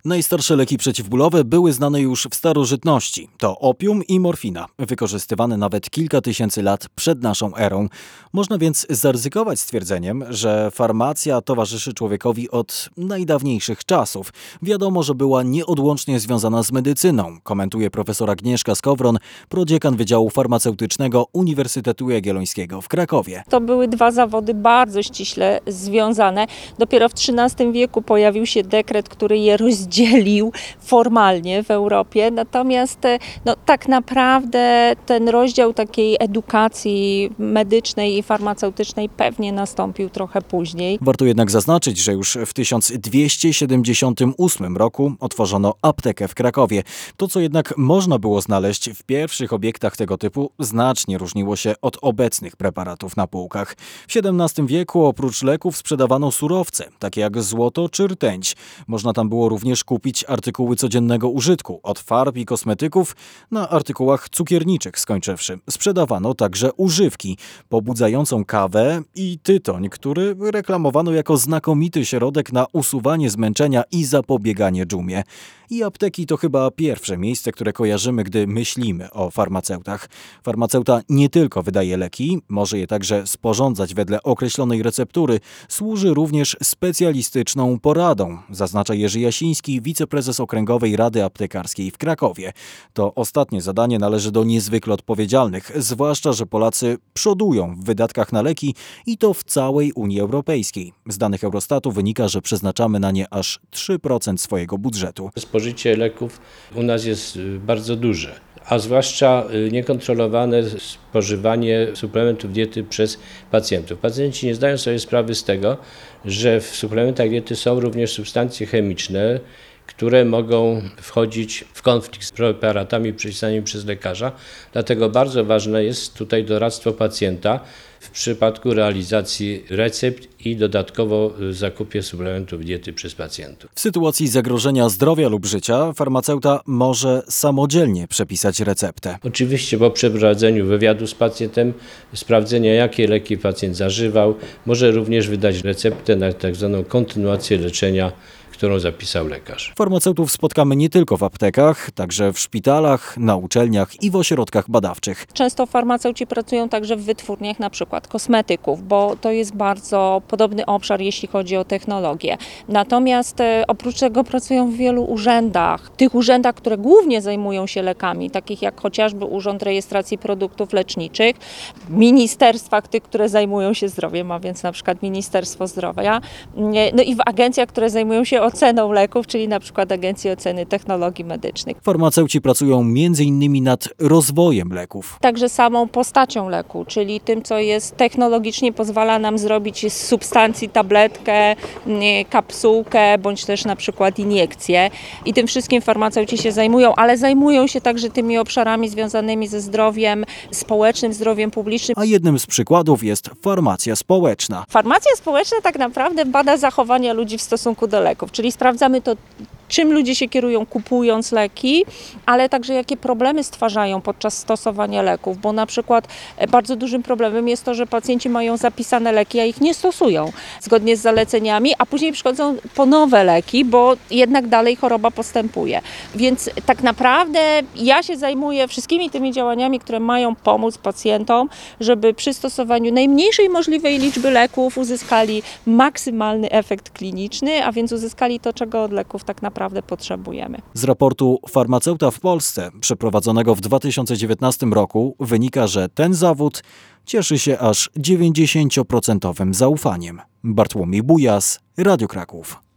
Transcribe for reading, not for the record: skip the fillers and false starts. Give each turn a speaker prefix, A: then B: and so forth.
A: Najstarsze leki przeciwbólowe były znane już w starożytności. To opium i morfina, wykorzystywane nawet kilka tysięcy lat przed naszą erą. Można więc zaryzykować stwierdzeniem, że farmacja towarzyszy człowiekowi od najdawniejszych czasów. Wiadomo, że była nieodłącznie związana z medycyną, komentuje profesor Agnieszka Skowron, prodziekan Wydziału Farmaceutycznego Uniwersytetu Jagiellońskiego w Krakowie.
B: To były dwa zawody bardzo ściśle związane. Dopiero w XIII wieku pojawił się dekret, który je rozdzielił formalnie w Europie. Natomiast tak naprawdę ten rozdział takiej edukacji medycznej i farmaceutycznej pewnie nastąpił trochę później.
A: Warto jednak zaznaczyć, że już w 1278 roku otworzono aptekę w Krakowie. To, co jednak można było znaleźć w pierwszych obiektach tego typu, znacznie różniło się od obecnych preparatów na półkach. W XVII wieku oprócz leków sprzedawano surowce, takie jak złoto czy rtęć. Można tam było również kupić artykuły codziennego użytku, od farb i kosmetyków na artykułach cukierniczych skończywszy. Sprzedawano także używki, pobudzającą kawę i tytoń, który reklamowano jako znakomity środek na usuwanie zmęczenia i zapobieganie dżumie. I apteki to chyba pierwsze miejsce, które kojarzymy, gdy myślimy o farmaceutach. Farmaceuta nie tylko wydaje leki, może je także sporządzać wedle określonej receptury, służy również specjalistyczną poradą, zaznacza Jerzy Jasiński, wiceprezes Okręgowej Rady Aptekarskiej w Krakowie. To ostatnie zadanie należy do niezwykle odpowiedzialnych, zwłaszcza że Polacy przodują w wydatkach na leki i to w całej Unii Europejskiej. Z danych Eurostatu wynika, że przeznaczamy na nie aż 3% swojego budżetu.
C: Spożycie leków u nas jest bardzo duże, a zwłaszcza niekontrolowane spożywanie suplementów diety przez pacjentów. Pacjenci nie zdają sobie sprawy z tego, że w suplementach diety są również substancje chemiczne, które mogą wchodzić w konflikt z preparatami przepisanymi przez lekarza. Dlatego bardzo ważne jest tutaj doradztwo pacjenta w przypadku realizacji recept i dodatkowo zakupie suplementów diety przez pacjentów.
A: W sytuacji zagrożenia zdrowia lub życia farmaceuta może samodzielnie przepisać receptę.
C: Oczywiście po przeprowadzeniu wywiadu z pacjentem, sprawdzenia jakie leki pacjent zażywał, może również wydać receptę na tzw. kontynuację leczenia, którą zapisał lekarz.
A: Farmaceutów spotkamy nie tylko w aptekach, także w szpitalach, na uczelniach i w ośrodkach badawczych.
B: Często farmaceuci pracują także w wytwórniach na przykład kosmetyków, bo to jest bardzo podobny obszar, jeśli chodzi o technologię. Natomiast oprócz tego pracują w wielu urzędach. Tych urzędach, które głównie zajmują się lekami, takich jak chociażby Urząd Rejestracji Produktów Leczniczych, ministerstwach tych, które zajmują się zdrowiem, a więc na przykład Ministerstwo Zdrowia, no i w agencjach, które zajmują się oceną leków, czyli na przykład Agencji Oceny Technologii Medycznych.
A: Farmaceuci pracują m.in. nad rozwojem leków.
B: Także samą postacią leku, czyli tym, co jest technologicznie pozwala nam zrobić z substancji tabletkę, kapsułkę, bądź też na przykład iniekcję. I tym wszystkim farmaceuci się zajmują, ale zajmują się także tymi obszarami związanymi ze zdrowiem społecznym, zdrowiem publicznym.
A: A jednym z przykładów jest farmacja społeczna.
B: Farmacja społeczna tak naprawdę bada zachowania ludzi w stosunku do leków, czyli sprawdzamy to, czym ludzie się kierują kupując leki, ale także jakie problemy stwarzają podczas stosowania leków, bo na przykład bardzo dużym problemem jest to, że pacjenci mają zapisane leki, a ich nie stosują zgodnie z zaleceniami, a później przychodzą po nowe leki, bo jednak dalej choroba postępuje. Więc tak naprawdę ja się zajmuję wszystkimi tymi działaniami, które mają pomóc pacjentom, żeby przy stosowaniu najmniejszej możliwej liczby leków uzyskali maksymalny efekt kliniczny, a więc uzyskali to, czego od leków tak naprawdę potrzebujemy.
A: Z raportu Farmaceuta w Polsce, przeprowadzonego w 2019 roku, wynika, że ten zawód cieszy się aż 90% zaufaniem. Bartłomiej Bujas, Radio Kraków.